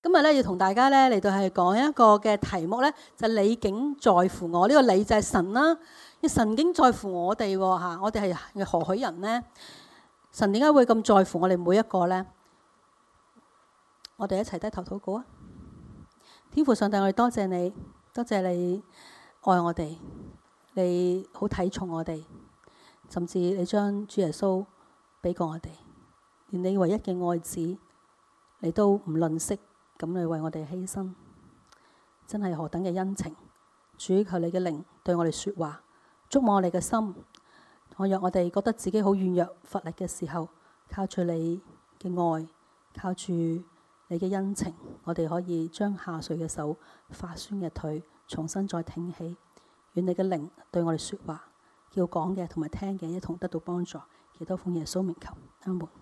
今日咧要同大家咧嚟到係講一個嘅題目咧，就係你竟在乎我。呢個你就係神啦，神竟在乎我哋嚇，我哋係何許人呢？神點解會咁在乎我哋每一個呢？我哋一齊低頭禱告啊！天父上帝，我哋多謝你，多謝你愛我哋，你好睇重我哋，甚至你將主耶穌俾過我哋，連你唯一嘅愛子，你都唔吝嗇咁你為我哋犧牲，真係何等嘅恩情！主，求你嘅靈對我哋說話，觸摸我哋嘅心。我若我哋覺得自己好軟弱乏力嘅時候，靠住你嘅愛，靠住你嘅恩情，我哋可以將下垂嘅手、發酸嘅腿重新再挺起。願你嘅靈對我哋說話，叫講嘅同埋聽嘅一同得到幫助。祈禱奉耶穌名求，阿門。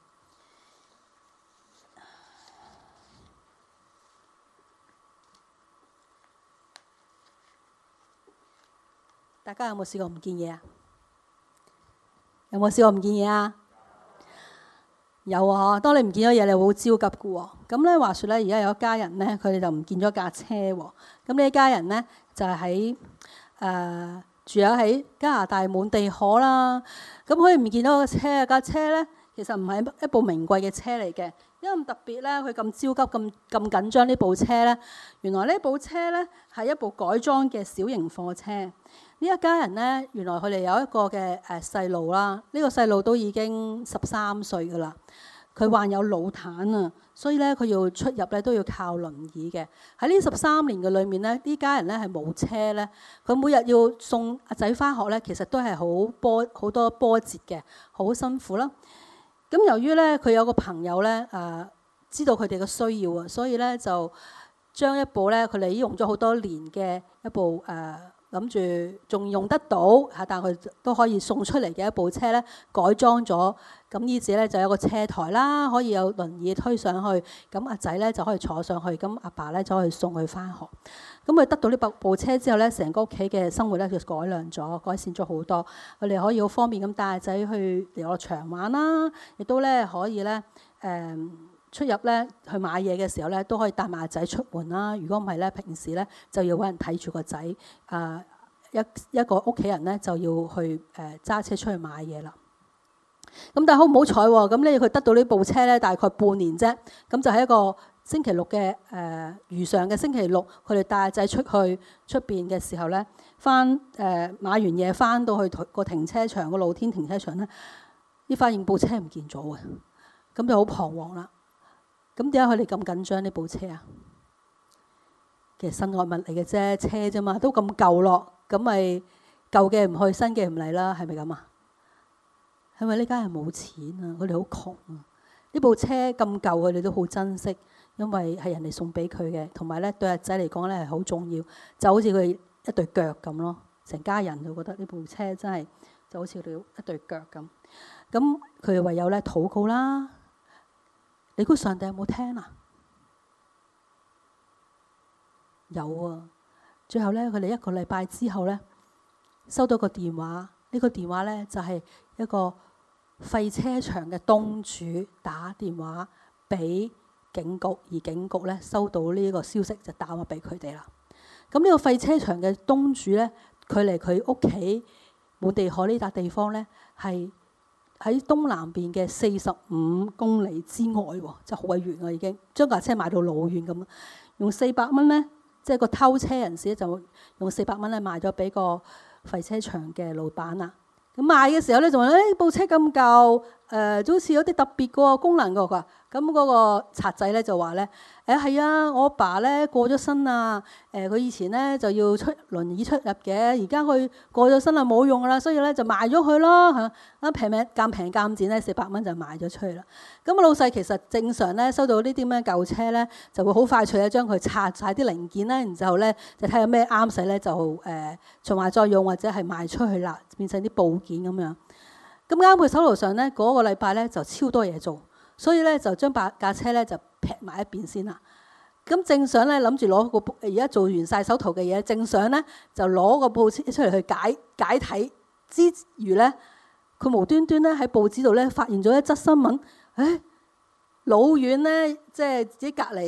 大家有冇試過唔見嘢啊？有冇試過唔見嘢啊？有啊！當你唔見咗嘢，你會好焦急嘅喎。咁咧話説咧，而家有一家人咧，佢哋就唔見咗架車喎。咁呢一家人咧就係住喺加拿大滿地可啦。咁佢唔見到個車啊！架車咧其實唔係一部名貴嘅車嚟嘅。因為咁特別咧，佢咁焦急、咁緊張呢部車咧，原來呢部車咧係一部改裝嘅小型貨車。呢一家人咧，原來佢哋有一個嘅細路啦。呢個細路都已經13歲噶啦，佢患有腦癱啊，所以咧佢要出入咧都要靠輪椅嘅。喺呢13年嘅裏面咧，呢家人咧係冇車咧，佢每日要送阿仔翻學咧，其實都係好多波折嘅，好辛苦啦。咁由於咧佢有個朋友咧知道佢哋嘅需要啊，所以咧就將一部咧佢哋已經用咗好多年嘅一部諗住仲用得到嚇，但佢都可以送出嚟嘅一部車咧，改裝咗。咁呢隻咧就有個車台啦，可以有輪椅推上去。咁阿仔咧就可以坐上去，咁阿爸咧就可以送佢翻學。咁佢得到呢部車之後咧，成個屋企嘅生活咧就改良咗、改善咗好多。佢哋可以好方便咁帶阿仔去遊樂場玩啦，亦都咧可以咧出入咧去買嘢嘅時候咧，都可以帶埋阿仔出門啦。如果唔係咧，平時咧就要揾人睇住個仔。一個屋企人咧就要去揸車出去買嘢啦。咁但係好唔好彩喎？咁咧佢得到呢部車咧，大概半年啫。咁就喺一個星期六嘅如常嘅星期六，佢哋帶阿仔出去出邊嘅時候咧，買完嘢翻到去個停車場，個露天停車場咧，呢發現部車唔見咗嘅，咁就好彷徨啦。咁點解佢哋咁緊張呢部車啊？其實身外物嚟嘅啫，車啫嘛，都咁舊咯，咁咪舊嘅唔去，新嘅唔嚟啦，係咪咁啊？係咪呢家人冇錢啊？佢哋好窮啊！呢部車咁舊，佢哋都好珍惜，因為係人哋送俾佢嘅，同埋咧對阿仔嚟講咧係好重要，就好似佢一對腳咁咯。成家人就覺得呢部車真係就好似佢一對腳咁。咁佢哋唯有咧禱告啦。你估上帝有冇聽啊？有啊！最後咧，佢哋1個禮拜之後咧，收到個電話。呢個電話咧就係一個廢車場嘅東主打電話俾警局，而警局咧收到呢個消息就打話俾佢哋啦。咁呢個廢車場嘅東主咧，距離佢屋企滿地可呢笪地方咧係喺東南邊嘅45公里之外喎，真係好鬼遠啊！已經將架車買到老遠咁，用400蚊咧，即係個偷車人士咧就用400蚊咧賣咗俾個廢車場嘅老闆啦。咁賣嘅時候咧就話：部車咁舊，就好似有啲特別個功能㗎。咁嗰個賊仔咧就話咧：係啊，我阿爸咧過咗身啊，佢以前咧就要出輪椅出入嘅，而家佢過咗身啦冇用啦，所以咧就賣咗佢咯嚇。平賤咧400蚊就賣咗出去啦。咁老細其實正常咧收到呢啲咁嘅舊車咧，就會好快脆咧將佢拆晒啲零件咧，然之後咧就睇下咩啱使咧就循環再用或者係賣出去啦，變成啲部件咁樣。咁啱佢手頭上咧嗰個禮拜咧就超多嘢做。所以咧就將架車咧就劈埋一邊先啦。咁正想咧諗住攞個而家做完晒手頭嘅嘢，正想咧就攞個報紙出嚟去解體之餘咧，佢無端端咧喺報紙度咧發現咗一則新聞。老遠咧即係自己隔離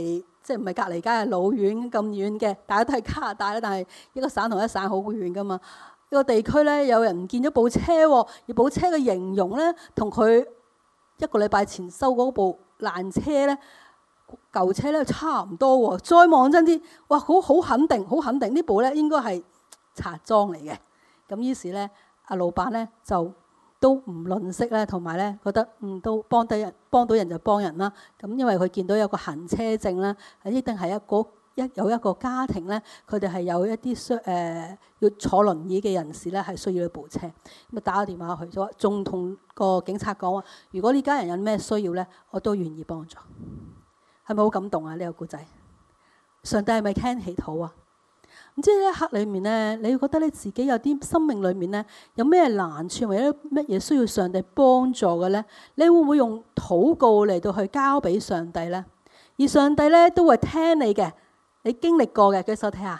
即係唔係隔離街係老遠咁遠嘅，大家都係加拿大啦，但係一個省同一省好遠噶嘛。一個地區咧，有人唔見咗部車喎，而部車嘅形容咧，同佢一個禮拜前收嗰部爛車咧，舊車咧差唔多喎。再望真啲，哇，好肯定，好肯定呢部咧應該係賊贓嚟嘅。咁於是咧，阿老闆咧就都唔吝嗇咧，同埋咧覺得都幫到人就幫人啦。咁因為佢見到有個行車證啦，一定係有一個家庭咧，佢哋係有一啲要坐輪椅嘅人士咧，係需要一部車。咁啊打個電話去咗，仲同個警察講話：如果呢家人有咩需要咧，我都願意幫助。係咪好感動啊？呢個故仔，上帝係咪聽祈禱啊？唔知呢一刻裏面咧，你會覺得你自己有啲生命裏面咧，有咩難處或者乜嘢需要上帝幫助嘅咧？你會唔會用禱告嚟到去交俾上帝咧？而上帝咧都會聽你嘅。你經歷過嘅，舉手睇下，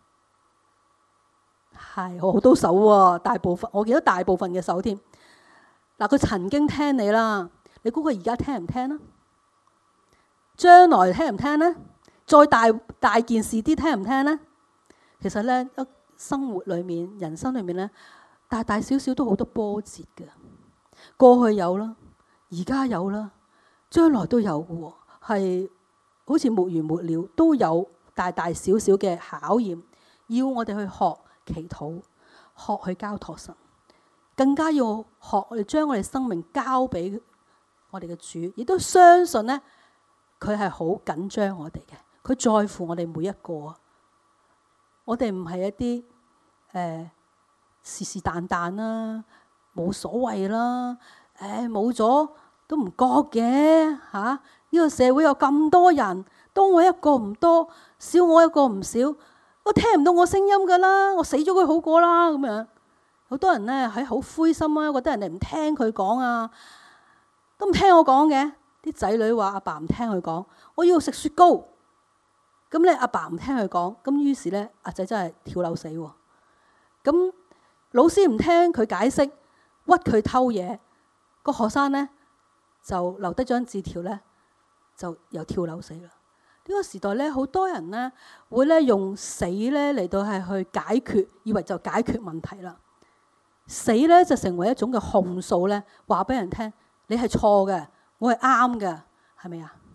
係好多手喎，大部分我見到大部分嘅手添。嗱，佢曾經聽你啦，你估佢而家聽唔聽啊？將來聽唔聽呢？再大件事啲聽唔聽呢？其實咧，生活裏面、人生裏面咧，大大小小都好多波折嘅。過去有啦，而家有啦，將來都有嘅喎，係好似沒完沒了，都有。大大小小嘅考驗，要我哋去學祈禱，學去交託神，更加要學我哋將我哋生命交俾我哋嘅主，亦都相信咧佢係好緊張我哋嘅，佢在乎我哋每一個。我哋唔係一啲是是但但啦，冇所謂啦，冇咗都唔覺嘅嚇。呢個社會有咁多人，多我一個唔多，少我一個唔少，我聽唔到我聲音噶啦，我死咗佢好過啦咁樣。好多人咧喺好灰心啊，覺得人哋唔聽佢講啊，都唔聽我講嘅。啲仔女話阿爸唔聽佢講，我要食雪糕。咁咧阿爸唔聽佢講，咁於是咧阿仔真係跳樓死喎。咁老師唔聽佢解釋，屈佢偷嘢，個學生咧就留低張字條咧。就又跳樓死啦！呢個時代咧，好多人咧會咧用死咧嚟到係去解決，以為就解決問題啦。死咧就成為一種嘅控訴咧，話俾人聽你係錯嘅，我係啱嘅，係咪啊？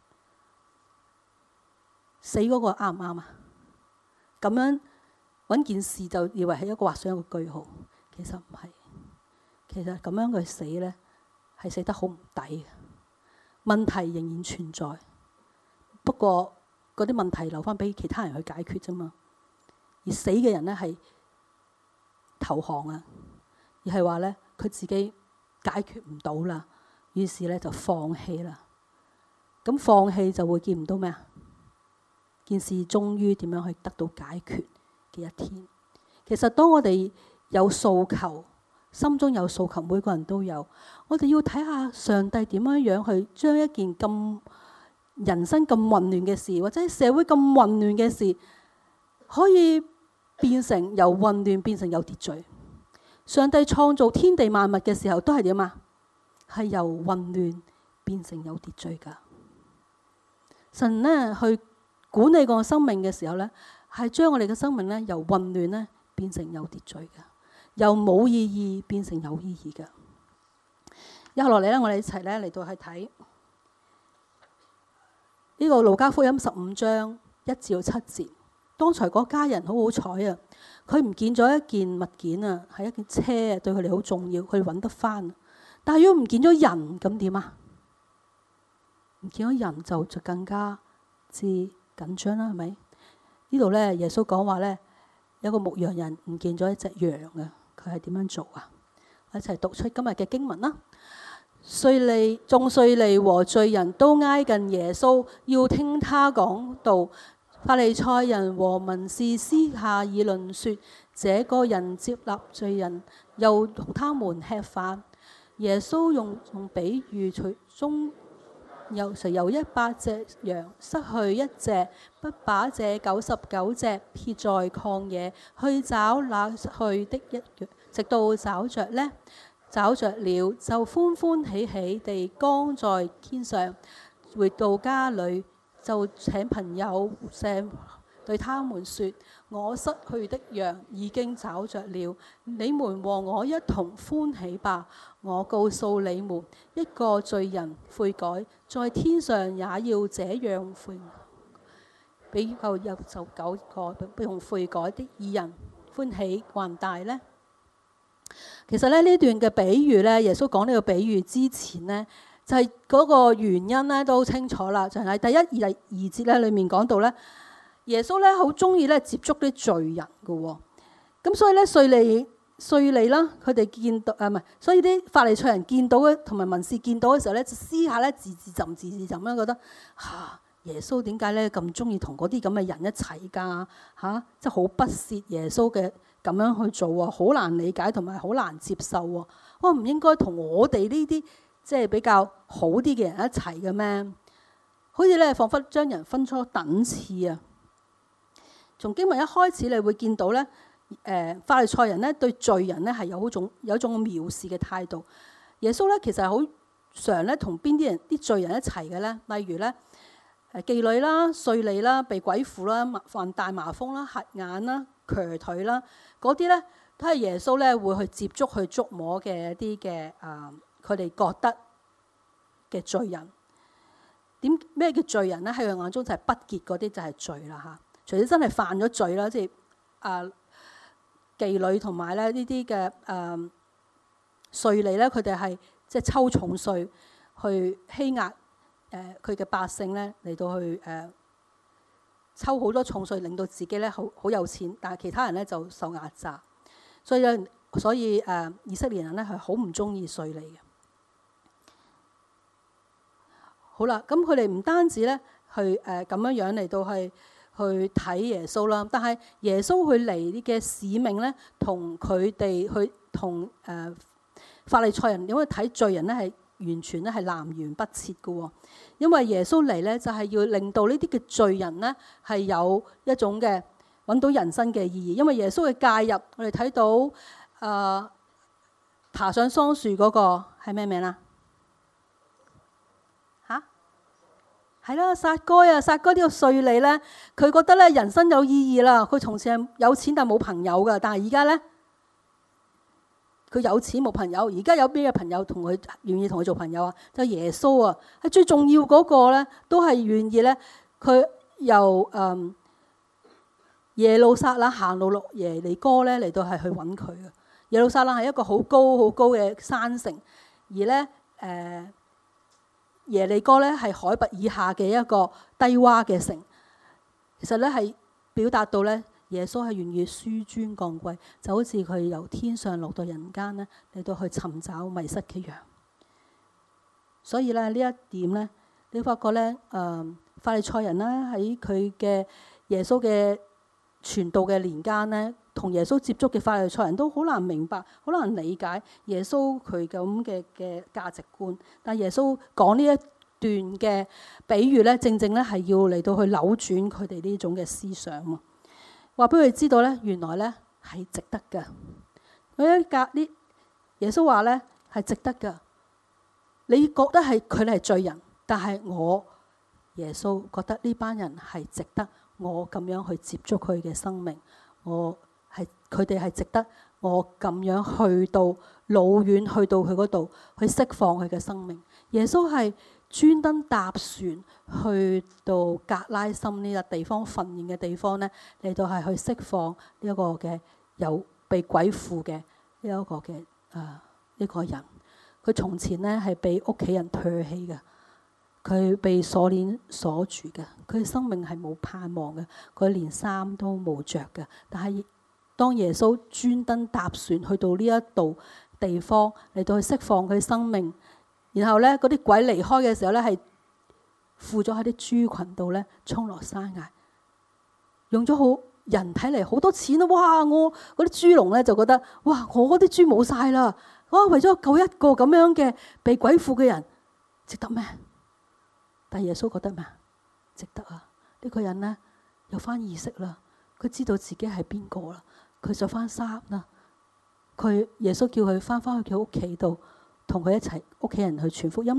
死嗰個啱唔啱啊？咁樣揾件事就以為係一個畫上一個句號，其實唔係。其實咁樣嘅死咧係死得好唔抵嘅。問題仍然存在，不過嗰啲問題留翻俾其他人去解決啫嘛。而死嘅人咧係投降啊，而係話咧佢自己解決唔到啦，於是咧就放棄啦。咁放棄就會見唔到咩啊？件事終於點樣去得到解決嘅一天。其實當我哋有訴求，心中有訴求，每個人都有。我哋要睇下上帝點樣去將一件咁人生咁混亂嘅事，或者社會咁混亂嘅事，可以變成由混亂變成有秩序。上帝創造天地萬物嘅時候都係點啊？係由混亂變成有秩序噶。神呢去管理個生命嘅時候呢，係將我哋嘅生命呢由混亂呢變成有秩序噶。由冇意義變成有意義嘅。一落嚟咧，我哋一齊咧嚟到去睇呢個路加福音15章1至7節。當才嗰家人好好彩啊，佢唔見咗一件物件啊，係一件車啊，對佢哋好重要，佢哋揾得翻。但係如果唔見咗人，咁點啊？唔見咗人就更加之緊張啦，係咪？呢度咧，耶穌講話咧，有個牧羊人唔見咗一隻羊啊。佢係點樣做啊？一齊讀出今日嘅經文啦。眾稅吏和罪人都挨近耶穌，要聽他講道。法利賽人和文士私下議論說：這個人接納罪人，又同他們吃飯。耶穌用比喻，誰有100隻羊失去一隻，不把這99隻撇在曠野，去找那失去的一羊，直到找着呢？找着了，就歡歡喜喜地扛在肩上，回到家裏， 就請朋友對他們說：我失去的羊已經找着了，你們和我一同歡喜吧。我告訴你們，一個罪人悔改，在天上也要這樣悔，比舊約就9個用悔改的義人歡喜還大呢。其實呢段嘅比喻呢，耶穌講呢個比喻之前呢，就係嗰個原因呢都好清楚啦。就係第一、第二節咧裏面講到呢，耶穌咧好中意咧接觸啲罪人嘅，咁所以咧稅吏啦，佢哋見到所以啲法利賽人見到嘅同埋文士見到嘅時候咧，就私下咧自自浸啦，覺得耶穌點解咧咁中意同嗰啲咁嘅人一齊㗎？即係好不屑耶穌嘅咁樣去做啊，好難理解同埋好難接受喎。我唔應該同我哋呢啲即係比較好啲嘅人一齊嘅咩？好似咧彷彿將人分出等次啊！從經文一開始，你會見到咧，法利賽人咧對罪人咧係有一種藐視嘅態度。耶穌咧其實係好常咧同邊啲人啲罪人一齊嘅咧，例如咧妓女啦、稅吏啦、被鬼附啦、患大麻風啦、瞎眼啦、瘸腿啦，嗰啲咧都係耶穌咧會去接觸去觸摸嘅一啲嘅佢哋覺得嘅罪人。咩叫罪人咧？喺佢眼中就係不潔嗰啲就係罪啦嚇。除咗真係犯咗罪啦，即係妓女同埋咧呢啲嘅稅吏咧，佢哋係即係抽重稅去欺壓佢嘅百姓咧，嚟到去抽好多重稅，令到自己咧好有錢，但係其他人咧就受壓榨。所以以色列人咧係好唔中意稅吏嘅。好啦，咁佢哋唔單止咧去咁樣嚟到去睇耶穌啦，但係耶穌去嚟嘅使命咧，同佢哋去同法利賽人，因為睇罪人咧係完全咧係南轅北轍嘅。因為耶穌嚟咧就係要令到呢啲嘅罪人咧係有一種嘅揾到人生嘅意義。因為耶穌嘅介入，我哋睇到爬上桑樹嗰個係咩名啊？係啦，撒該啊，撒該呢個稅吏咧，佢覺得咧人生有意義啦。佢從前係有錢但係冇朋友噶，但係而家咧佢有錢冇朋友，而家有邊個朋友同佢願意同佢做朋友啊？就係耶穌啊，係最重要嗰個咧，都係願意咧。佢由耶路撒冷行路落耶利哥咧嚟到係去揾佢嘅。耶路撒冷係一個好高好高嘅山城，而咧耶利哥咧係海拔以下嘅一個低窪嘅城，其實咧係表達到咧耶穌係願意紆尊降貴，就好似佢由天上落到人間咧嚟到去尋找迷失嘅羊。所以咧呢一點咧，你發覺咧法利賽人咧喺佢嘅耶穌嘅傳道嘅年間咧，同耶穌接觸嘅法利賽人都好難明白，好難理解耶穌佢咁嘅價值觀。但係耶穌講呢一段嘅比喻咧，正正咧係要嚟到去扭轉佢哋呢種嘅思想，話俾佢哋知道咧，原來咧係值得㗎。耶穌話咧係值得㗎。你覺得係佢哋係罪人，但係我耶穌覺得呢班人係值得我咁樣去接觸佢嘅生命。佢哋係值得我咁樣去到老遠，去到佢嗰度去釋放佢嘅生命。耶穌係專登搭船去到格拉森呢個地方訓練嘅地方咧，嚟到係去釋放呢一個嘅有被鬼附嘅呢一個嘅呢個人。佢從前咧係被屋企人唾棄嘅，佢被鎖鏈鎖住嘅，佢生命係冇盼望嘅，佢連衫都冇着嘅。但係當耶穌專登搭船去到呢一度地方嚟到去釋放佢生命，然後咧嗰啲鬼離開嘅時候咧係附咗喺啲豬群度咧衝落山崖，用咗好人睇嚟好多錢啊！哇！我嗰啲豬農咧就覺得哇，我嗰啲豬冇晒啦！哇，為咗救一個咁樣嘅被鬼附嘅人，值得咩？但耶穌覺得咩？值得啊！呢個人咧有翻意識啦，佢知道自己係邊個啦，佢着翻衫啦。耶穌叫佢翻去佢屋企度，同佢一齊屋企人去傳福音啦，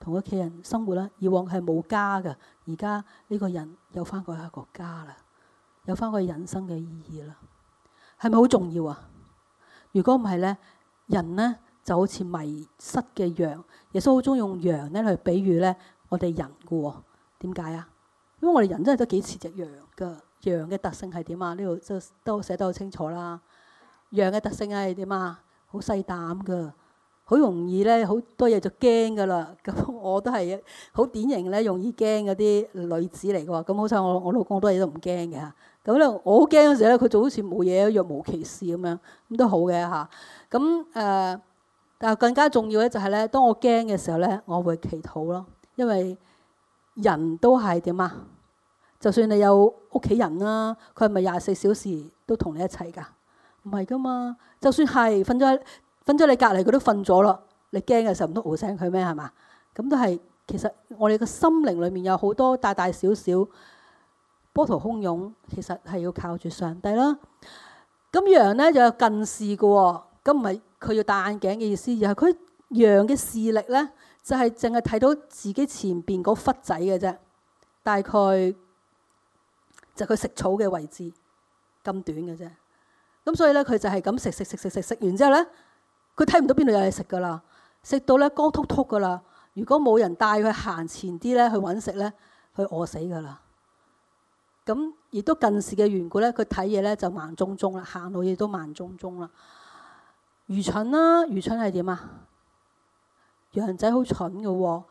同屋企人生活啦。以往係冇家嘅，而家呢個人有翻過一個家啦，有翻個人生嘅意義啦。係咪好重要啊？如果唔係咧，人咧就好似迷失嘅羊。耶穌好中意用羊咧去比喻咧我哋人嘅喎。點解啊？因為我哋人真係都幾似隻羊㗎。羊嘅特性係點啊？呢度都寫得好清楚啦。羊嘅特性係點啊？好細膽㗎，好容易咧好多嘢就驚㗎啦。咁我都係好典型咧，容易驚嗰啲女子嚟嘅喎。咁好彩我老公好多嘢都唔驚嘅嚇。咁咧我好驚嗰時咧，佢就好似冇嘢，若無其事咁樣，咁都好嘅嚇。咁但係更加重要咧就係咧，當我驚嘅時候咧，我會祈禱咯。因為人都係點啊？就算你有屋企人啦，佢係咪24小時都同你一齊㗎？唔係㗎嘛。就算係瞓咗你隔離，佢都瞓咗咯。你驚嘅時候唔都熬醒佢咩？係嘛？咁都係。其實我哋個心靈裏面有好多大大小小波濤洶湧，其實係要靠住上帝啦。咁羊咧就有近視嘅喎，咁唔係佢要戴眼鏡嘅意思，而係佢羊嘅視力咧就係淨係睇到自己前邊嗰忽仔嘅啫，大概就佢食草嘅位置咁短嘅啫。咁所以咧佢就係咁食完之後咧，佢睇唔到邊度有嘢食噶啦，食到咧光禿禿噶啦。如果冇人帶佢行前啲咧去揾食咧，佢餓死噶啦。咁亦都近視嘅緣故咧，佢睇嘢咧就慢中中啦，行路亦都慢中中啦。愚蠢啦，愚蠢係點啊？羊仔好蠢嘅喎，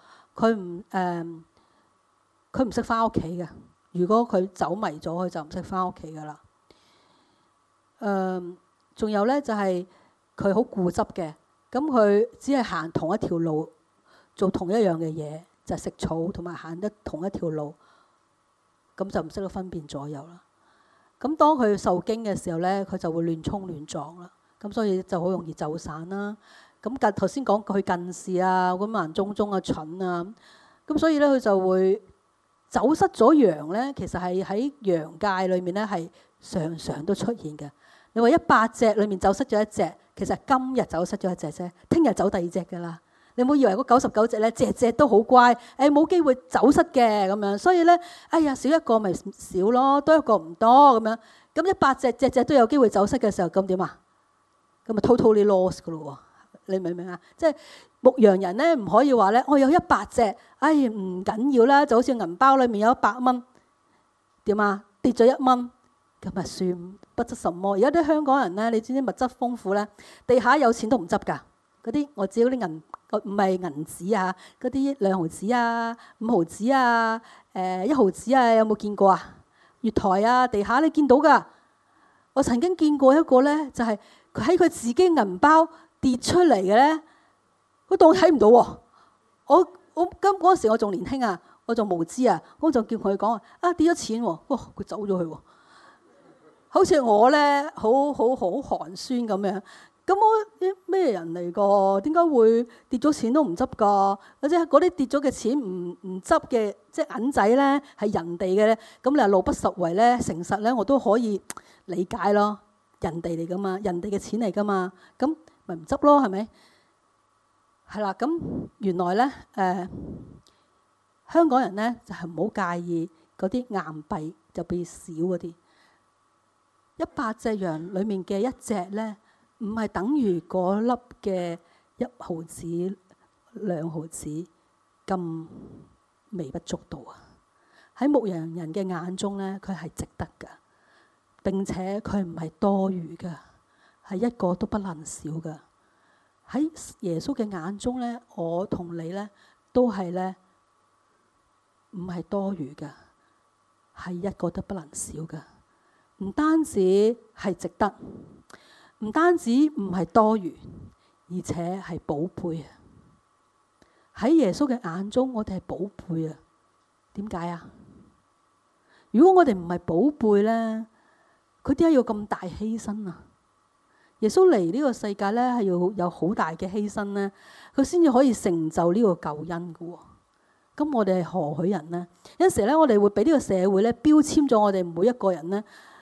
佢唔識翻屋企嘅。如果佢走迷咗，佢就唔識翻屋企噶啦。仲有咧就係佢好固執嘅，咁佢只係行同一條路，做同一樣嘅嘢，就係食草同埋行得同一條路。咁就唔識得分辨左右啦。咁當佢受驚嘅時候咧，佢就會亂衝亂撞啦。咁所以就好容易走散啦。咁頭先講佢近視啊，咁慢中中啊，蠢啊。咁所以咧佢就會走失咗羊咧。其實係喺羊界裏面咧係常常都出現嘅。你話100隻裏面走失咗一隻，其實今日走失咗一隻啫，聽日走第二隻㗎啦。你唔好以為嗰99隻咧，隻隻都好乖，冇機會走失嘅咁樣。所以咧，哎呀，少一個咪少咯，多一個唔多咁樣。咁100隻隻隻都有機會走失嘅時候，咁點啊？咁咪 totally lost 噶咯喎？你明唔明啊？即係牧羊人咧，唔可以話咧，我有100隻，唔緊要啦，就好似銀包裏面有100蚊，點啊？跌咗1蚊，咁咪算不執什麼。而家啲香港人咧，你知唔知物質豐富咧？地下有錢都唔執㗎。嗰啲我知嗰啲銀唔係銀紙啊，嗰啲2毫紙啊、5毫紙啊、1毫紙啊，有冇見過啊？月台啊，地下你見到㗎。我曾經見過一個咧，就係佢喺佢自己銀包跌出嚟嘅咧，佢當睇唔到喎。我嗰時我仲年輕啊，我仲無知啊，我就叫佢講跌咗錢喎，哇佢走咗去喎，好似我咧好寒酸咁樣。咁我啲咩人嚟㗎？點解會跌咗錢都唔執㗎？或者嗰啲跌咗嘅錢唔執嘅，即係銀仔咧係人哋嘅咧，咁你話路不拾遺咧，誠實咧我都可以理解咯。人哋嚟㗎嘛，人哋嘅錢嚟㗎嘛，咁咪唔執咯，係咪？係啦，咁原來咧香港人咧就係唔好介意嗰啲硬幣就變少嗰啲。100隻羊裡面嘅一隻咧，唔係等於嗰粒嘅1毫紙、2毫紙咁微不足道啊！喺牧羊人嘅眼中咧，佢係值得㗎，並且佢唔係多餘㗎，係一個都不能少㗎。喺耶穌嘅眼中咧，我同你咧都係咧唔係多餘㗎，係一個都不能少㗎。唔單止係值得。唔單止唔係多餘，而且係寶貝啊！喺耶穌嘅眼中，我哋係寶貝啊！點解啊？如果我哋唔係寶貝咧，佢點解要咁大犧牲啊？耶穌嚟呢個世界咧，係要有好大嘅犧牲咧，佢先至可以成就呢個救恩㗎喎。咁我哋係何許人呢？有陣時咧，我哋會俾呢個社會咧標籤咗我哋每一個人咧。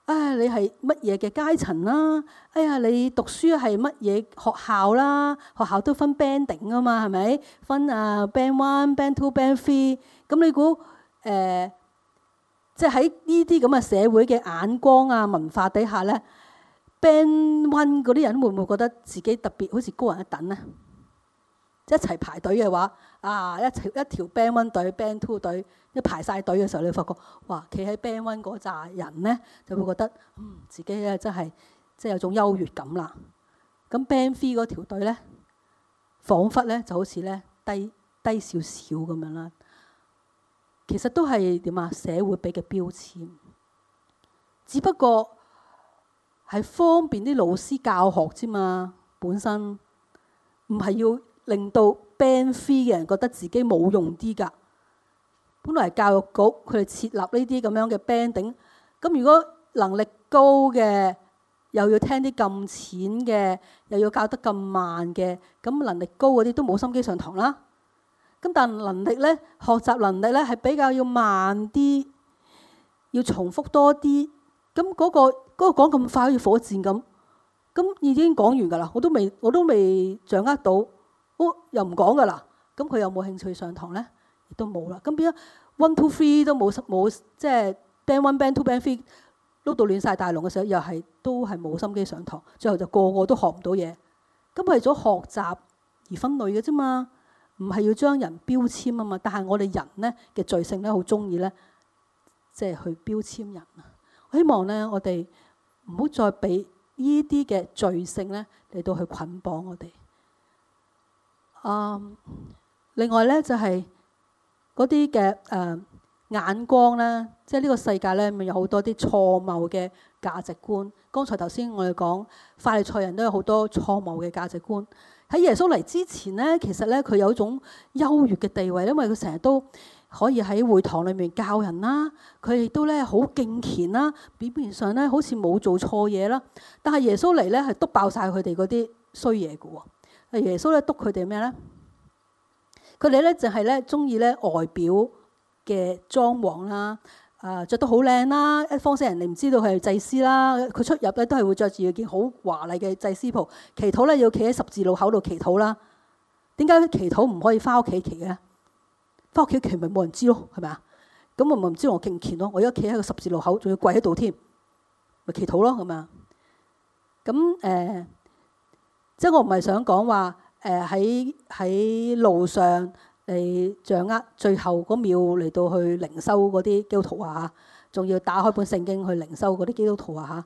你係乜嘢嘅階層啦？你讀書係乜嘢學校啦？學校都分 banding 啊嘛，係咪？分band 1、band 2、band 3。咁你估即係喺呢啲咁嘅社會嘅眼光啊、文化底下咧，band 1嗰啲人會唔會覺得自己特別好似高人一等咧？一齊排隊嘅話，一條 band 1隊、band 2隊一排晒隊嘅時候，你發覺哇，企喺 band 1嗰扎人咧，就會覺得自己咧真係即係有種優越感啦。咁 band 3嗰條隊咧，彷彿咧就好似咧低少少咁樣啦。其實都係點啊？社會俾嘅標籤，只不過係方便啲老師教學啫嘛。本身唔係要令到 band 3嘅人覺得自己冇用啲㗎。本來係教育局佢哋設立呢啲咁樣嘅 banding。咁如果能力高嘅，又要聽啲咁淺嘅，又要教得咁慢嘅，咁能力高嗰啲都冇心機上堂啦。咁但能力咧，學習能力咧係比較要慢啲，要重複多啲。咁嗰個講咁快好似火箭咁，咁已經講完㗎啦。我都未掌握到，又唔講㗎啦。咁佢有冇興趣上堂咧？亦都冇啦。咁變咗 1、2、3都冇，即係 band 1、band 2、band 3碌到亂晒大龍嘅時候，又係都係冇心機上堂，最後就個個都學唔到嘢。咁為咗學習而分類嘅啫嘛。唔係要將人標籤啊嘛，但係我哋人咧嘅罪性咧好中意咧，即係去標籤人啊！我希望咧，我哋唔好再俾呢啲嘅罪性咧嚟到去捆綁我哋。另外咧就係嗰啲嘅眼光咧，即係呢個世界咧咪有好多啲錯謬嘅價值觀。剛才頭先我哋講法利賽人都有好多錯謬嘅價值觀。喺耶穌嚟之前咧，其實咧佢有一種優越嘅地位，因為佢成日都可以喺會堂裏面教人啦，佢亦都咧好敬虔啦，表面上咧好似冇做錯嘢啦。但係耶穌嚟咧係篤爆晒佢哋嗰啲衰嘢嘅喎。耶穌咧篤佢哋咩咧？佢哋咧就係咧中意咧外表嘅裝潢啦。着得好靚啦，一方式人哋唔知道佢係祭司啦。佢出入咧都係會着住件好華麗嘅祭司袍，祈禱咧要企喺十字路口度祈禱啦。點解祈禱唔可以翻屋企祈嘅？翻屋企祈咪冇人知咯，係咪啊？咁我咪唔知我敬虔咯。我而家企喺個十字路口，仲要跪喺度添，咪祈禱咯咁啊。咁即係我唔係想講話喺路上嚟掌握最後嗰秒嚟到去靈修嗰啲基督徒啊嚇，仲要打開本聖經去靈修嗰啲基督徒啊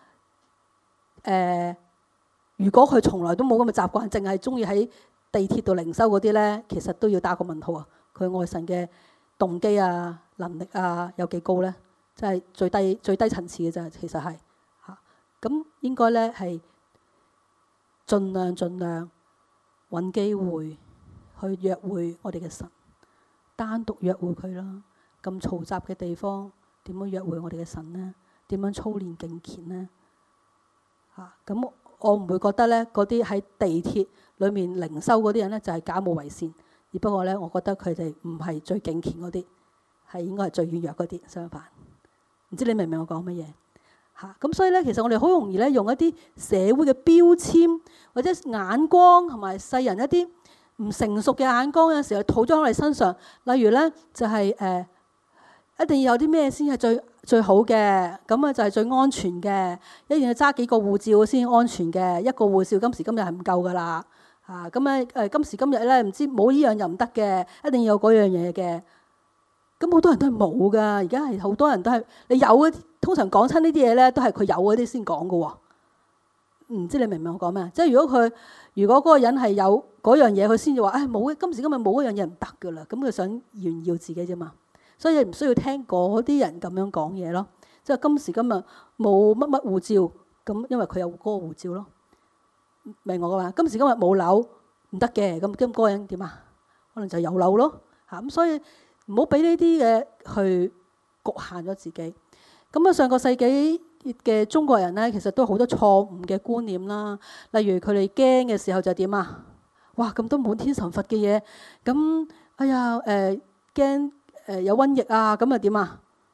嚇。如果佢從來都冇咁嘅習慣，淨係中意喺地鐵度靈修嗰啲咧，其實都要打個問號啊！佢愛神嘅動機啊、能力啊有幾高咧？即係最低層次嘅啫，其實係嚇。咁應該咧係盡量揾機會去約會我哋嘅神，單獨約會佢啦。咁嘈雜嘅地方，點樣約會我哋嘅神呢？點樣操練敬虔呢？咁我唔會覺得咧，嗰啲喺地鐵裏面靈修嗰啲人咧就係假冒為善，而不過咧，我覺得佢哋唔係最敬虔嗰啲，係應該係最軟弱嗰啲。相反，唔知你明唔明我講乜嘢？咁所以咧，其實我哋好容易咧用一啲社會嘅標籤或者眼光同埋世人一啲唔成熟嘅眼光，有時候套咗喺我哋身上。例如咧，就係一定要有啲咩先係最好嘅，咁啊就係最安全嘅。一定要揸幾個護照先安全嘅，一個護照今時今日係唔夠噶啦。咁今時今日咧唔知冇呢樣又唔得嘅，一定要有嗰樣嘢嘅。咁好多人都係冇噶，而家係好多人都係你有嗰啲，通常講親呢啲嘢咧，都係佢有嗰啲先講噶喎。唔知你明唔明我講咩？即係如果嗰個人係有嗰樣嘢，佢先至話，冇，今時今日冇嗰樣嘢唔得噶啦。咁佢想炫耀自己啫嘛。所以唔需要聽嗰啲人咁樣講嘢咯。即係今時今日冇乜乜護照，咁因為佢有嗰個護照咯。明我嘅話，今時今日冇樓唔得嘅，咁嗰個人點啊？可能就有樓咯。咁所以唔好俾呢啲嘅去局限咗自己。咁啊，上個世紀嘅中國人咧，其實都好多錯誤嘅觀念啦。例如佢哋驚嘅時候就點啊？哇！咁多滿天神佛嘅嘢，咁哎呀驚有瘟疫啊，咁啊點啊？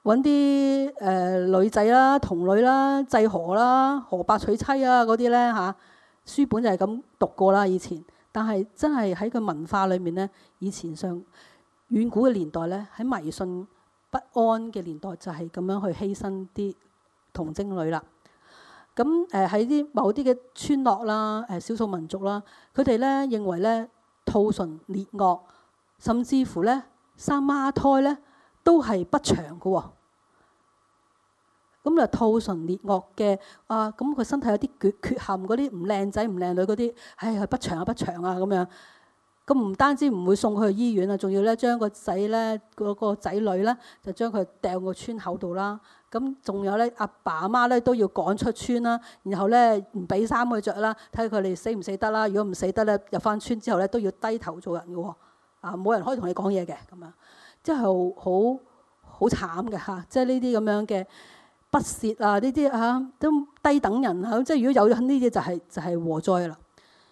揾啲女仔啦、童女啦、祭河啦、河伯娶妻啊嗰啲咧嚇，書本就係咁讀過啦以前。但係真係喺個文化裏面咧，以前上遠古嘅年代咧，喺迷信不安嘅年代就係咁樣去犧牲啲童貞女啦。咁喺啲某啲嘅村落啦、少數民族啦，佢哋咧認為咧兔唇烈惡，甚至乎咧生孖胎咧都係不祥嘅喎。咁就兔唇烈惡嘅咁佢身體有啲缺陷嗰啲唔靚仔唔靚女嗰啲，係不祥啊不祥啊咁樣。咁唔單止唔會送佢去醫院啊，仲要咧將個仔咧嗰個仔女咧就將佢掟個村口度啦。咁仲有咧阿爸阿媽咧都要趕出村啦，然後咧唔俾衫佢着啦，睇下佢哋死唔死得啦。如果唔死得咧，入翻村之後咧都要低頭做人嘅喎。冇人可以同你講嘢嘅咁樣，即係好慘嘅嚇。即係呢啲咁樣嘅不屑啊，呢啲都低等人啊。即係如果有呢啲就係禍災啦。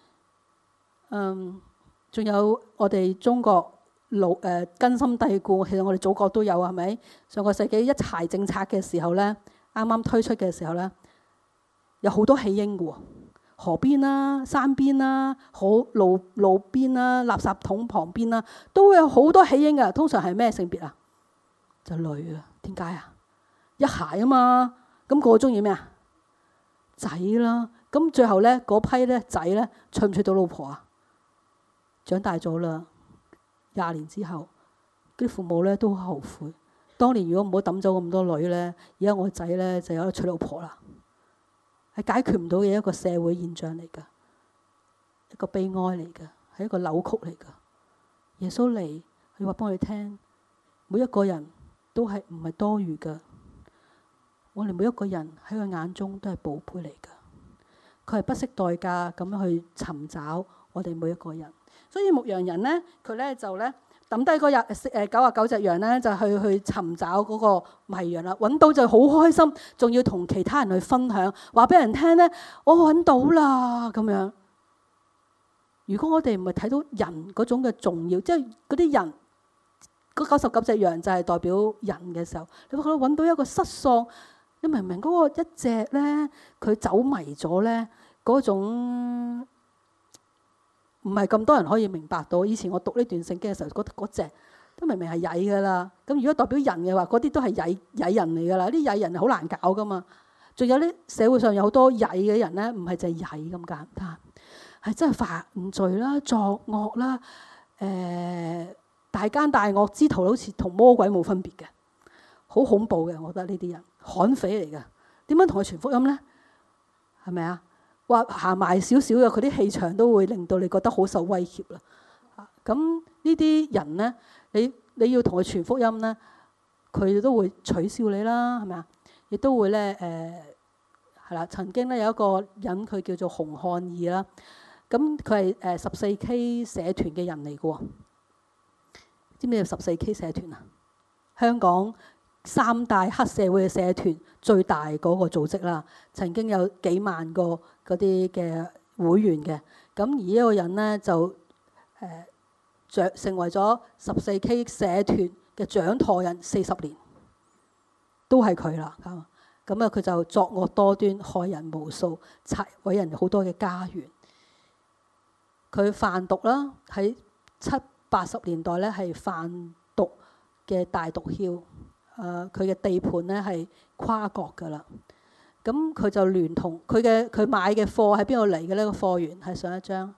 仲有我哋中國根深蒂固，其實我哋祖國都有係咪？上個世紀一孩政策嘅時候咧，啱啱推出嘅時候咧，有好多棄嬰嘅喎，河邊啦、山邊啦、路邊啦、垃圾桶旁邊啦，都會有好多棄嬰嘅。通常係咩性別啊？就女啊。點解啊？一孩啊嘛，咁個中意咩啊？仔啦。咁最後咧嗰批咧仔咧娶唔娶到老婆啊？長大咗啦，20年之後，啲父母咧都好後悔。當年如果唔好抌走咁多女咧，而家我個仔咧就有得娶老婆啦。係解決唔到嘅一個社會現象嚟㗎，一個悲哀嚟㗎，係一個扭曲嚟㗎。耶穌嚟，佢話幫佢聽，每一個人都係唔係多餘㗎。我哋每一個人喺佢眼中都係寶貝嚟㗎。佢係不惜代價咁樣去尋找我哋每一個人。所以牧羊人咧，佢咧就咧抌低嗰99隻羊咧，就去尋找嗰個迷羊啦。揾到就好開心，仲要同其他人去分享，話俾人聽咧，我揾到啦咁樣。如果我哋唔係睇到人嗰種嘅重要，即係嗰啲人嗰99隻羊就係代表人嘅時候，你會覺得揾到一個失喪，你明唔明嗰個一隻咧，佢走迷咗咧嗰種？唔係咁多人可以明白到。以前我讀呢段聖經嘅時候，覺得嗰隻都明明係曳㗎啦。咁如果代表人嘅話，嗰啲都係曳人嚟㗎啦。啲曳人好難搞㗎嘛。仲有啲社會上有好多曳嘅人咧，唔係就係曳咁簡單，係真係犯罪啦、作惡啦、大奸大惡之徒，好似同魔鬼冇分別嘅，好恐怖嘅。我覺得呢啲人悍匪嚟㗎。點樣同佢傳福音咧？係咪啊？話行埋少少嘅，佢啲氣場都會令到你覺得好受威脅啦。咁呢啲人咧，你要同佢傳福音咧，佢都會取笑你啦，係咪啊？亦都會咧係啦。曾經咧有一個人，佢叫做洪漢義啦。咁佢係14K 社團嘅人嚟嘅喎。知唔知叫14K 社團啊？香港3大黑社會嘅社團最大嗰個組織啦，曾經有幾萬個嗰啲嘅會員嘅。咁而呢個人咧就成為咗14K 社團嘅掌舵人40年，都係佢啦。咁佢就作惡多端，害人無數，拆毀人好多嘅家園。佢販毒啦，喺70、80年代咧係販毒嘅大毒梟。佢嘅地盤咧係跨國㗎啦。咁佢就聯同佢買嘅貨喺邊度嚟嘅呢？個貨源係上一張。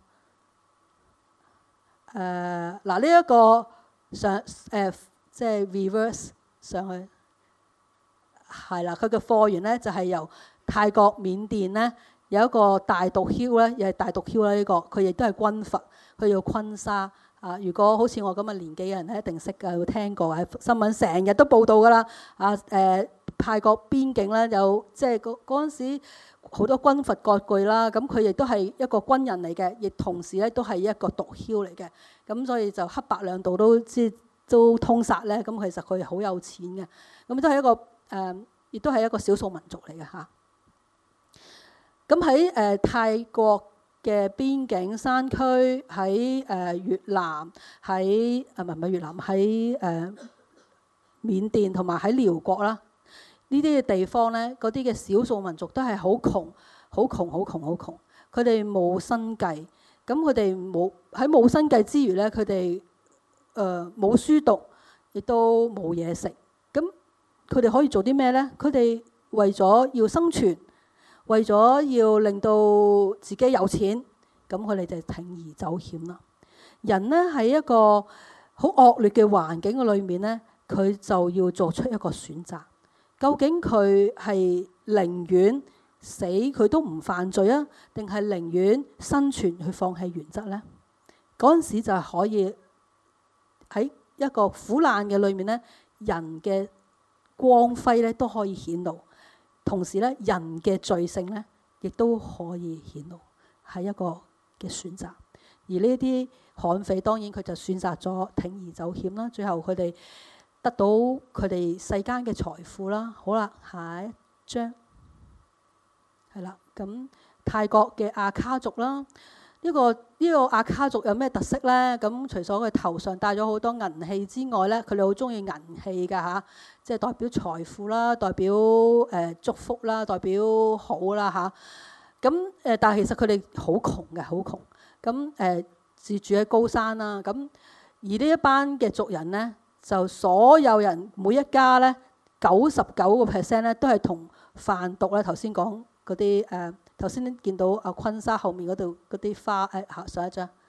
呢一個上即係 reverse 上去係啦。佢嘅貨源咧就係由泰國、緬甸咧有一個大毒梟咧，又係大毒梟啦。呢個佢亦都係軍閥，佢叫坤沙。如果好似我咁嘅年紀嘅人咧，一定識㗎，會聽過喺新聞成日都報道㗎啦。泰國邊境咧有即係嗰陣時好多軍閥割據啦，咁佢亦都係一個軍人嚟嘅，亦同時咧都係一個毒梟嚟嘅。咁所以就黑白兩道都通殺咧。咁其實佢好有錢嘅，咁都係一個亦都係一個少數民族嚟嘅嚇。咁喺泰國嘅邊境山區，喺越南，喺唔係越南，喺緬甸同埋喺寮國啦，呢啲嘅地方咧，嗰啲嘅少數民族都係好窮，好窮，好窮，好窮。佢哋冇生計，咁佢哋冇生計之餘咧，佢哋冇書讀，亦都冇嘢食。咁佢哋可以做啲咩咧？佢哋為咗要生存，為咗要令到自己有錢，咁佢哋就鋌而走險啦。人咧喺一個好惡劣嘅環境嘅裏面咧，佢就要做出一個選擇。究竟佢係寧願死佢都唔犯罪啊，定係寧願生存去放棄原則呢？嗰陣時就係可以喺一個苦難嘅裏面咧，人嘅光輝咧都可以顯露，同時咧人嘅罪性咧亦都可以顯露，係一個嘅選擇。而呢啲悍匪當然佢就選擇咗鋌而走險啦，最後佢哋得到佢哋世間嘅財富啦。好啦，下一張係啦。咁泰國嘅阿卡族啦，呢個阿卡族有咩特色咧？咁除咗佢頭上戴咗好多銀器之外咧，佢哋好中意銀器㗎嚇，即係代表財富啦，代表祝福啦，代表好啦嚇。咁但係其實佢哋好窮嘅，好窮。咁自住喺高山啦。咁而呢一班嘅族人咧，就所有人每一家咧，99% 咧都係同販毒咧。頭先講嗰啲頭先見到阿坤沙後面嗰度嗰啲花上一張，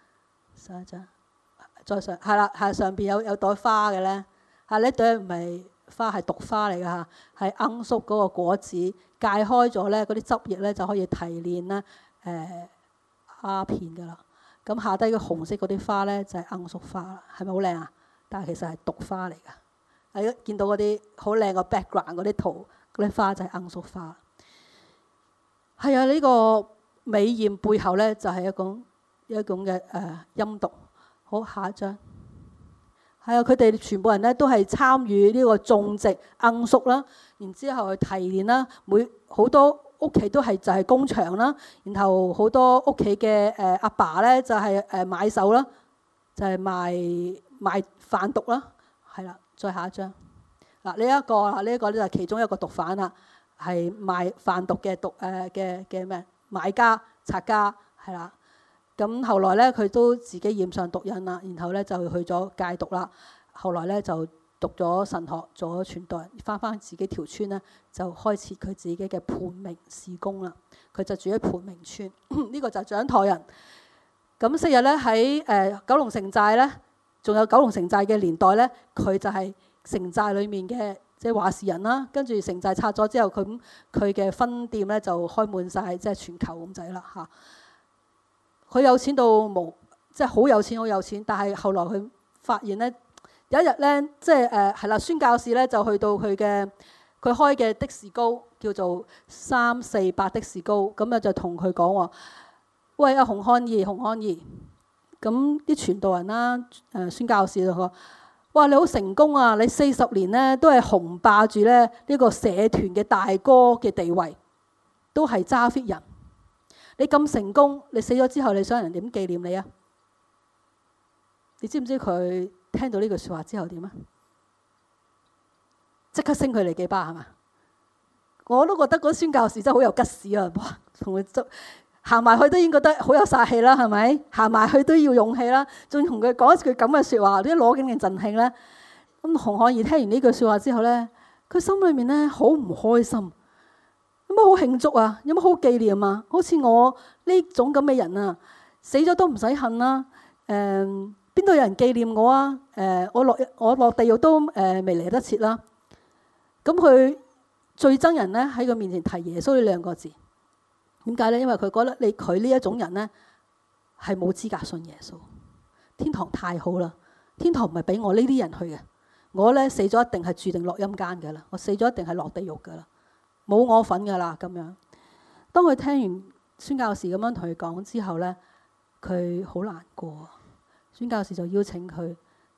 再上係啦，係上邊有朵花嘅咧。呢朵唔係花，係毒花嚟㗎嚇，係罌粟嗰個果子解開咗咧，嗰啲汁液咧就可以提煉咧鴉片㗎啦。咁下低嘅紅色嗰啲花咧就係罌粟花啦，係咪好靚啊？但係其實係毒花嚟㗎。係見到嗰啲好靚個 background 嗰啲圖，嗰啲花就係罌粟花。係啊，呢個美豔背後咧就係一種嘅陰毒。好，下一張。係啊，佢哋全部人咧都係參與呢個種植罌粟啦，然之後去提煉啦。好多屋企都係就係工場啦，然後好多屋企嘅阿爸咧就係買手啦，就係賣販毒啦。係啦，再下一張。嗱，呢一個咧就係其中一個毒販啦，係賣販毒嘅嘅咩買家拆家係啦。咁後來咧佢都自己染上毒癮啦，然後咧就去咗戒毒啦。後來咧就讀咗神學，做咗傳道人，翻自己條村咧就開設佢自己嘅盤明事工啦。佢就住喺盤明村，呢個就係掌舵人。咁昔日咧喺九龍城寨咧，仲有九龍城寨嘅年代咧，佢就係城寨裡面嘅即係話事人啦。跟住城寨拆咗之後，佢嘅分店咧就開滿晒，即係全球咁滯啦嚇。佢有錢到冇，即係好有錢，好有錢。但係後來佢發現咧，有一日咧，即係係啦，宣教士咧就去到佢開嘅的士高，叫做348的士高，咁啊就同佢講話：喂，阿洪漢義，咁啲傳道人啦，宣教士就話：哇，你好成功啊！你40年咧都係雄霸住咧呢個社團嘅大哥嘅地位，都係揸 fit 人。你咁成功，你死咗之後，你想人點紀念你啊？你知唔知佢聽到呢句説話之後點啊？即刻升佢嚟幾巴係嘛？我都覺得嗰宣教士真係好有吉士啊！哇，同佢行埋去都已經覺得好有殺氣啦，係咪？行埋去都要勇氣啦，仲同佢講一句咁嘅説話，啲攞景嘅陣興咧。咁洪漢義聽完呢句説話之後咧，佢心裏面咧好唔開心。有乜好慶祝啊？有乜好紀念啊？好似我呢種咁嘅人啊，死咗都唔使恨啦。邊度有人紀念我啊？我落地獄都未嚟得切啦。咁佢最憎人咧喺佢面前提耶穌呢兩個字。點解咧？因為佢覺得佢呢一種人咧係冇資格信耶穌。天堂太好啦，天堂唔係俾我呢啲人去嘅。我咧死咗一定係注定落陰間㗎啦，我死咗一定係落地獄㗎啦。冇我份㗎啦，咁樣。當佢聽完宣教士咁樣同佢講之後咧，佢好難過。宣教士就邀請佢，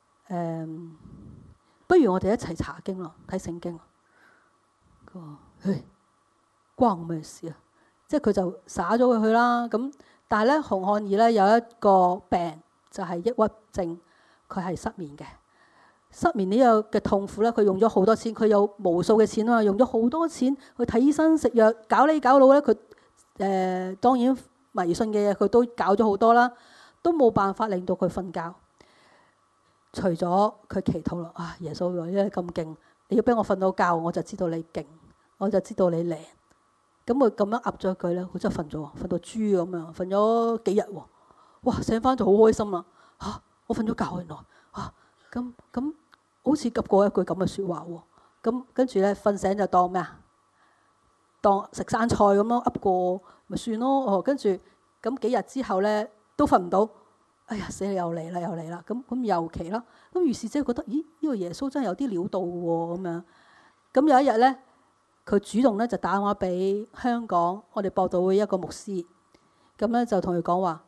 不如我哋一齊查經咯，睇聖經。佢話：嘿，關我咩事啊？即係佢就灑咗佢去啦。咁但係咧，洪漢義咧有一個病就係抑鬱症，佢係失眠嘅。 失眠呢個嘅痛苦咧，佢用咗好多錢，佢有無數嘅錢啊嘛，用咗好多錢去睇醫生食藥，搞呢搞路咧，佢當然迷信嘅嘢佢都搞咗好多啦，都冇辦法令到佢瞓覺。除咗佢祈禱啦，啊耶穌，因為咁勁，你要俾我瞓到覺，我就知道你勁，我就知道你靚。咁佢咁樣噏咗一句咧，佢真係瞓咗，瞓到豬咁樣，瞓咗幾日喎。哇！醒翻就好開心啦，我瞓咗覺原來咁好似噏過一句咁嘅説話喎。咁跟住咧瞓醒就當咩啊？當食生菜咁咯，噏過咪算咯。跟住咁幾日之後咧都瞓唔到，哎呀死啦！又嚟啦，咁又奇啦。咁於是即係覺得，咦呢個耶穌真係有啲料到喎咁樣。咁有一日咧，佢主動咧就打電話俾香港我哋播道會一個牧師，咁咧就同佢講話。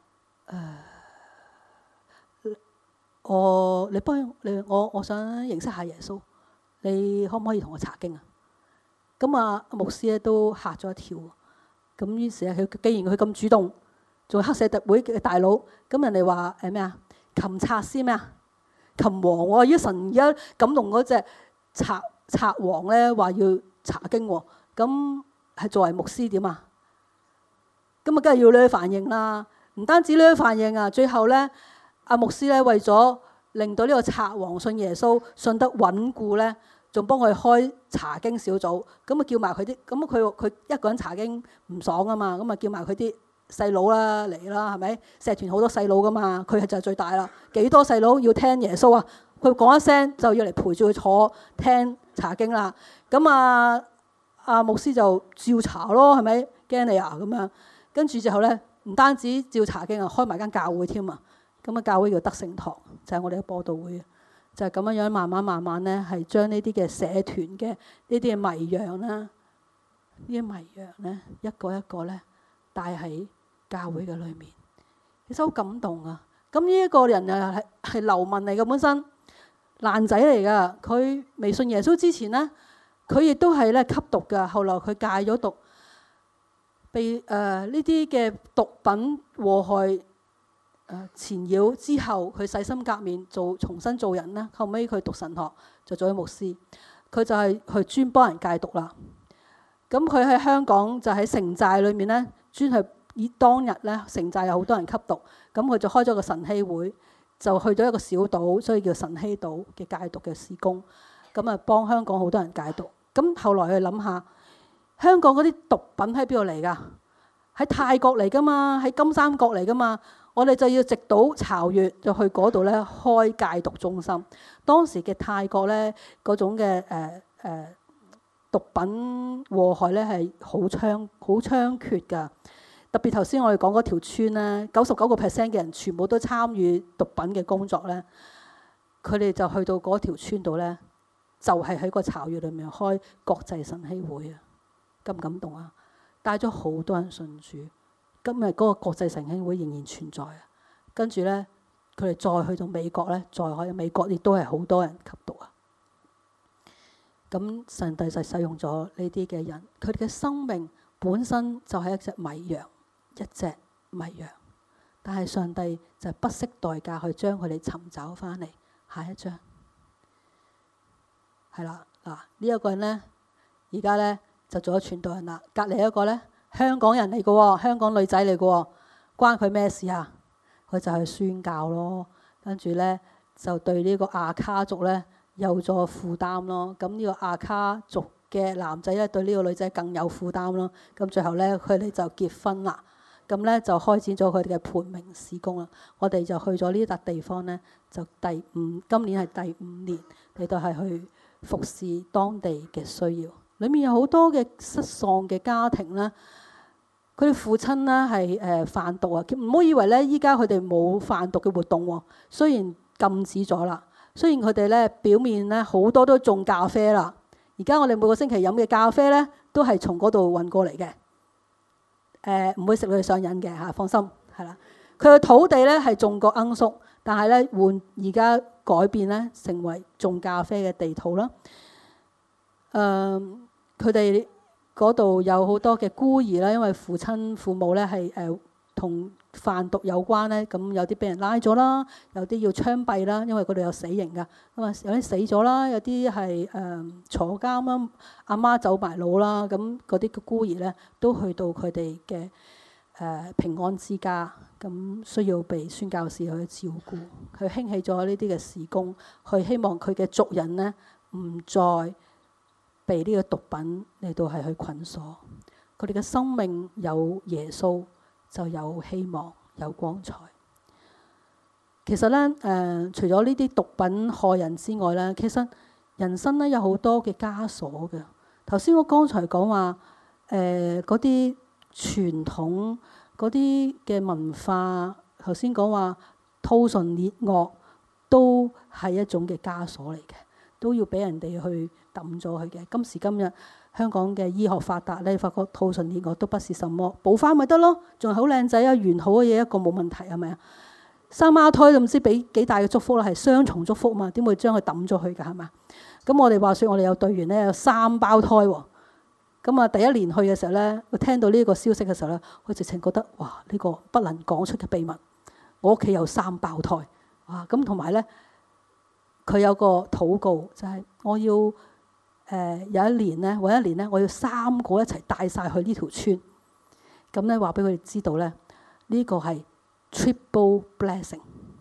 你幫你我想認識下耶穌，你可唔可以同我查經啊？咁啊，牧師咧都嚇咗一跳。咁於是咧，佢既然佢咁主動，仲係黑社特會嘅大佬，咁人哋話咩啊？擒賊先咩啊？擒王喎！而家神而家感動嗰隻賊王咧，話要查經喎。咁係作為牧師點啊？咁啊，梗係要你去反應啦。唔單止呢啲反應啊，最後咧，阿牧師咧為咗令到呢個賊王信耶穌，信得穩固咧，仲幫佢開查經小組。咁啊叫埋佢啲，咁佢一個人查經唔爽啊嘛，咁啊叫埋佢啲細佬啦嚟啦，係咪？社團好多細佬噶嘛，佢就係最大啦。幾多細佬要聽耶穌啊？佢講一聲就要嚟陪住佢坐聽查經啦。咁阿牧師就照查咯，係咪？驚你啊咁樣。跟住之後咧。唔單止照查經啊，開埋間教會添啊！咁啊，教會叫德聖堂，就係我哋嘅播道會，就係咁樣樣慢慢咧，係將呢啲嘅社團嘅呢啲嘅迷羊啦，呢啲迷羊咧一個一個咧帶喺教會嘅裏面，其實好感動啊！咁呢一個人啊係流民嚟嘅，本身爛仔嚟噶，佢未信耶穌之前咧，佢亦都係咧吸毒噶，後來佢戒咗毒。被呢啲嘅毒品禍害纏繞之後，佢洗心革面重新做人啦。後尾佢讀神學就做咗牧師，佢就係去專幫人戒毒啦。咁佢喺香港就喺城寨裏面咧，專係以當日咧城寨有好多人吸毒，咁佢就開咗個晨曦會，就去咗一個小島，所以叫晨曦島嘅戒毒嘅事工，咁啊幫香港好多人戒毒。咁後來佢諗下。香港嗰啲毒品喺邊度嚟㗎？喺泰國嚟㗎嘛，喺金三角嚟㗎嘛。我哋就要直島巢穴，就去嗰度咧開戒毒中心。當時嘅泰國咧嗰種嘅毒品禍害咧係好猖獗㗎。特別頭先我哋講嗰條村咧，99% 嘅人全部都參與毒品嘅工作咧，佢哋就去到嗰條村度咧，就係喺個巢穴裏面開國際晨曦會啊！感唔感動啊？帶咗好多人信主，今日嗰個國際晨曦會仍然存在啊！跟住咧，佢哋再去到美國咧，再去美國亦都係好多人吸毒啊！咁上帝就使用咗呢啲嘅人，佢哋嘅生命本身就係一隻迷羊，一隻迷羊，但係上帝就不惜代價去將佢哋尋找翻嚟。下一章係啦，嗱呢一個人咧，而家咧。就做咗傳道人啦。隔離一個咧，香港人嚟嘅喎，香港女仔嚟嘅喎，關佢咩事啊？佢就係宣教咯。跟住咧就對呢個亞卡族咧有咗負擔咯。咁呢個亞卡族嘅男仔咧對呢個女仔更有負擔咯。咁最後咧佢哋就結婚啦。咁咧就開展咗佢哋嘅盤明事工啦。我哋就去咗呢笪地方咧，就今年係第5年，你都係去服侍當地嘅需要。裏面有好多嘅失喪嘅家庭咧，佢哋父親咧係販毒啊！唔好以為咧依家佢哋冇販毒嘅活動喎。雖然禁止咗啦，雖然佢哋咧表面咧好多都種咖啡啦。而家我哋每個星期飲嘅咖啡咧，都係從嗰度運過嚟嘅。唔會食到佢上癮嘅嚇，放心係啦。佢嘅土地咧係種過罌粟，但係咧而家改變咧成為種咖啡嘅地土啦。佢哋嗰度有好多嘅孤兒啦，因為父母咧係同販毒有關咧，咁有啲俾人拉咗啦，有啲要槍斃啦，因為嗰度有死刑噶。咁啊，有啲死咗啦，有啲係坐監啦，阿媽走埋路啦，咁嗰啲孤兒咧都去到佢哋嘅平安之家，咁需要被宣教士去照顧，佢興起咗呢啲嘅事工，佢希望佢嘅族人咧唔再被呢個毒品嚟到係去捆鎖，佢哋嘅生命有耶穌就有希望有光彩。其實咧除咗呢啲毒品害人之外咧，其實人生咧有好多嘅枷鎖嘅。頭先我剛才講話嗰啲傳統嗰啲嘅文化，頭先講話吐唇裂顎都係一種嘅枷鎖嚟嘅，都要俾人哋去抌咗佢嘅。今時今日香港嘅醫學發達咧，發覺吐唇裂顎都不是什麼，補翻咪得咯，仲係好靚仔啊，完好嘅嘢一個冇問題，係咪啊？生孖胎都唔知俾幾大嘅祝福啦，係雙重祝福嘛，點會將佢抌咗佢㗎？係嘛？咁我哋話説，我哋有隊員咧有3胞胎喎。咁啊，第一年去嘅時候咧，我聽到呢個消息嘅時候咧，我直情覺得哇！呢個不能講出嘅秘密，我屋企有3胞胎哇！咁同埋咧，佢有個禱告，就係我要有一年咧，揾一年咧，我要3個一齊帶晒去呢條村。咁咧話俾佢哋知道咧，呢個係 triple blessing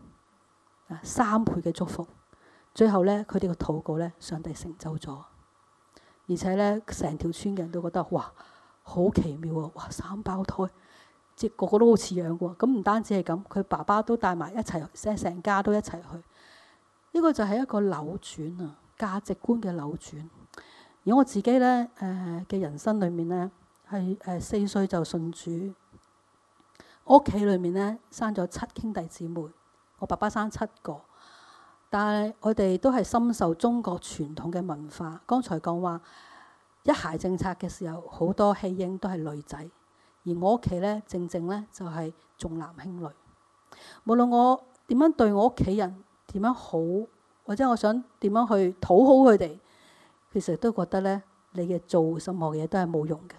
3倍嘅祝福。最後咧，佢哋個禱告咧，上帝成就咗。而且咧，成條村嘅人都覺得哇，好奇妙啊！哇，3胞胎，即係個個都好似樣喎。咁唔單止係咁，佢爸爸都帶埋一齊，成家都一齊去。呢個就係一個扭轉啊，價值觀嘅扭轉。而我自己咧嘅人生裏面咧，係4歲就信主。我屋企裏面咧生咗7兄弟姊妹，我爸爸生7個。但係我哋都係深受中國傳統嘅文化。剛才講話一孩政策嘅時候，好多棄嬰都係女仔，而我屋企咧正正咧就係重男輕女。無論我點樣對我屋企人點樣好，或者我想點樣去討好佢哋，其實都覺得咧你嘅做任何嘢都係冇用嘅。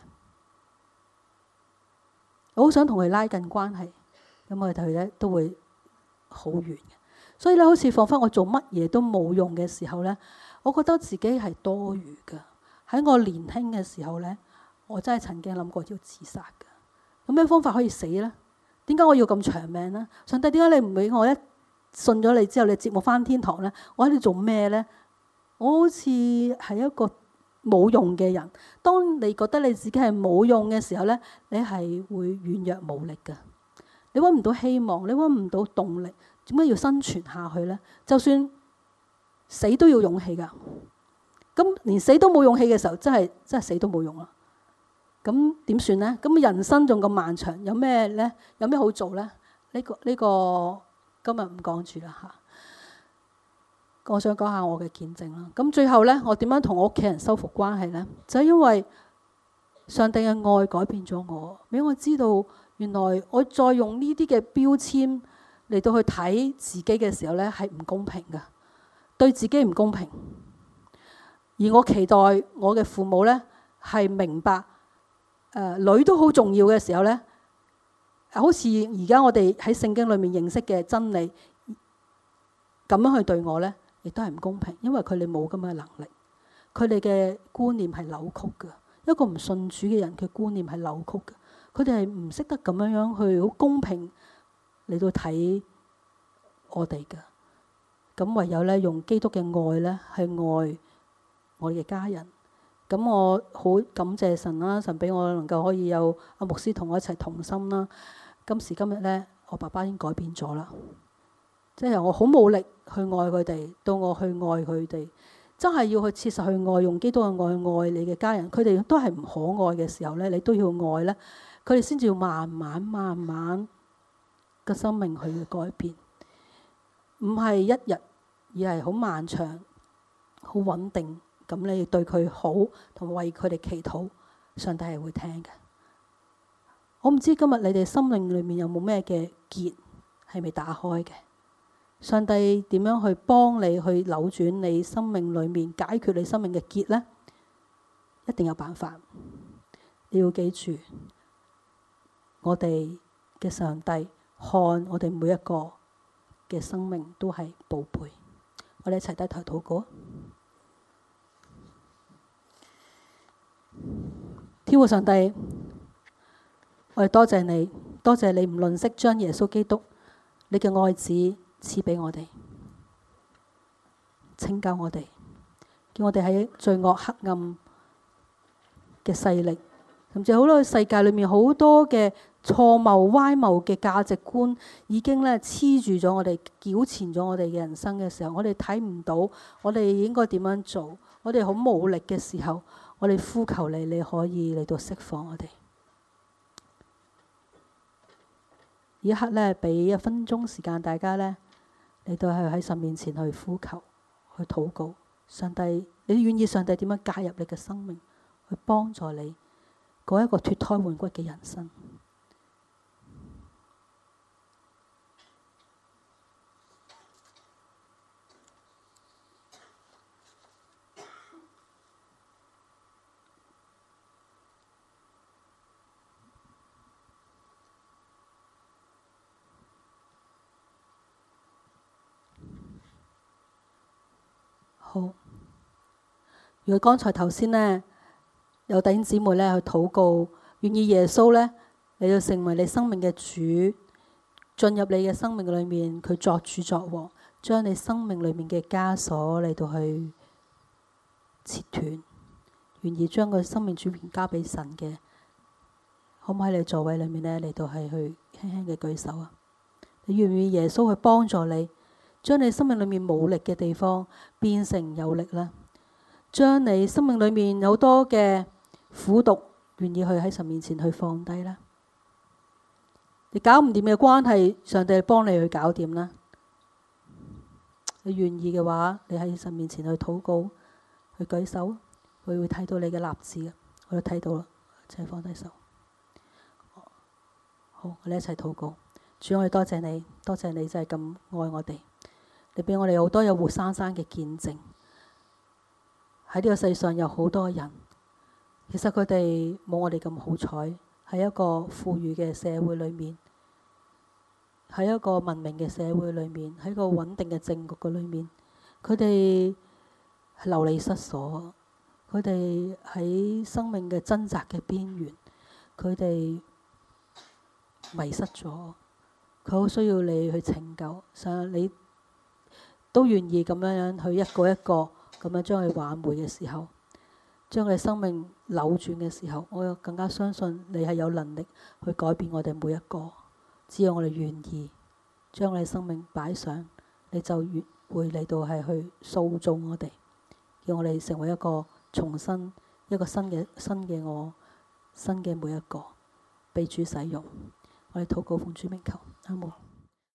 我好想同佢拉近關係，咁我哋咧都會好遠嘅。所以咧，好似彷彿我做乜嘢都冇用嘅時候咧，我覺得自己係多餘㗎。喺我年輕嘅時候咧，我真係曾經諗過要自殺㗎。有咩方法可以死咧？點解我要咁長命咧？上帝，點解你唔俾我一信咗你之後，你接我返天堂咧？我喺度做咩咧？我好似係一個冇用嘅人。當你覺得你自己係冇用嘅時候咧，你係會軟弱無力㗎。你揾唔到希望，你揾唔到動力。點解要生存下去呢？就算死都要勇氣㗎。咁連死都冇勇氣嘅時候，真係死都冇用啦。咁點算呢？咁人生仲咁漫長，有咩呢？有咩好做呢？呢個今日唔講住啦嚇。我想講下我嘅見證啦。咁最後呢，我點樣同我屋企人修復關係呢？就係因為上帝嘅愛改變咗我，俾我知道原來我再用呢啲嘅標籤嚟到去睇自己嘅時候咧，係唔公平㗎，對自己唔公平。而我期待我嘅父母咧係明白，女都好重要嘅時候咧，好似而家我哋喺聖經裏面認識嘅真理，咁樣去對我咧，亦都係唔公平，因為佢哋冇咁嘅能力，佢哋嘅觀念係扭曲㗎。一個唔信主嘅人，佢觀念係扭曲㗎，佢哋係唔識得咁樣去好公平嚟到睇我哋㗎。咁唯有咧用基督嘅愛咧去愛我哋嘅家人。咁我好感謝神啦，神俾我能夠可以有阿牧師同我一齊同心啦。今時今日咧，我爸爸已經改變咗啦，即係我好冇力去愛佢哋，到我去愛佢哋，真係要去切實去愛，用基督嘅愛愛你嘅家人。佢哋都係唔可愛嘅時候咧，你都要愛咧，佢哋先至要慢慢個生命去改變，唔係一日，而係好漫長、好穩定。咁你對佢好，同為佢哋祈禱，上帝係會聽嘅。我唔知今日你哋心靈裏面有冇咩嘅結係未打開嘅？上帝點樣去幫你去扭轉你生命裏面，解決你生命嘅結呢？一定有辦法。你要記住，我哋嘅上帝看我哋每一個嘅生命都係寶貝。我哋一齊低頭禱告。天父上帝，我哋多謝你，多謝你唔吝嗇將耶穌基督你嘅愛子賜俾我哋，拯救我哋，叫我哋喺罪惡黑暗嘅勢力，甚至好多世界裏面好多嘅錯謬歪謬嘅價值觀已經咧黐住咗我哋，糾纏咗我哋嘅人生嘅時候，我哋睇唔到我哋應該點樣做，我哋好無力嘅時候，我哋呼求你，你可以嚟到釋放我哋。呢一刻咧，俾1分鐘時間大家咧嚟到係喺神面前去呼求、去禱告。上帝，你願意上帝點樣介入你嘅生命，去幫助你過一個脫胎換骨嘅人生。好，如果剛才頭先呢，有弟兄姊妹呢去禱告，願意耶穌呢嚟到成為你生命嘅主，進入你嘅生命裏面，佢作主作王，將你生命裏面嘅枷鎖嚟到去切斷，願意將個生命主權交俾神嘅，可唔可以喺你座位裏面呢嚟到係去輕輕嘅舉手啊？你願唔願意耶穌去幫助你？將你生命裏面冇力嘅地方變成有力啦，將你生命裏面有多嘅苦毒，願意去喺神面前去放低啦。你搞唔掂嘅關係，上帝幫你去搞掂啦。你願意嘅話，你喺神面前去禱告，去舉手，佢會睇到你嘅立志嘅。我都睇到啦，請放低手。好，我哋一齊禱告。主，我哋多謝你，多謝你真係咁愛我哋。你俾我哋好多有活生生嘅見證，喺呢個世上有好多人，其實佢哋冇我哋咁好彩，喺一個富裕嘅社會裏面，喺一個文明嘅社會裏面，喺一個穩定嘅政局嘅裏面，佢哋係流離失所，佢哋喺生命嘅掙扎嘅邊緣，佢哋迷失咗，佢好需要你去拯救，想你都願意咁樣去一個一個咁樣將佢挽回嘅時候，將佢生命扭轉嘅時候，我又更加相信你係有能力去改變我哋每一個。只要我哋願意將我哋生命擺上，你就越會嚟到係去塑造我哋，叫我哋成為一個重新一個新嘅我，新嘅每一個被主使用。我哋禱告奉主名求，阿門。